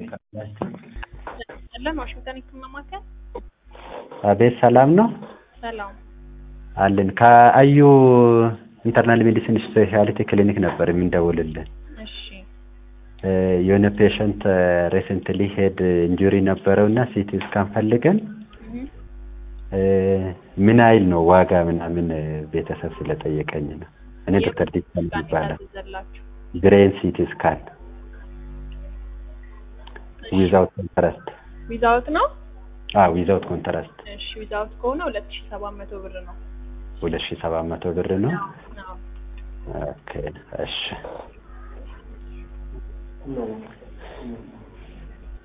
ሰላም ዋሽንግተን ይከማማከል አቤት ሰላም ነው ሰላም አለን ከአዩ ኢንተርናል ሜዲሲን ስፔሻሊቲ ክሊኒክ ነበር የሚደውልልን እሺ የሆነ ፔሸንት ሪሰንትሊ ሄድ ኢንጁሪ ነበረውና ሲቲ ስካን ፈልገን ምን አይል ነው ዋጋ ምናምን ቤተሰብ ስለጠየቀኝ ነው እኔ ዶክተር ዲክተር ይባላል ብሬን ሲቲ ስካን without contrast without ነው without contrast እሺ without ከሆነ 2700 ብር ነው 2700 ብር ነው ኦኬ እሺ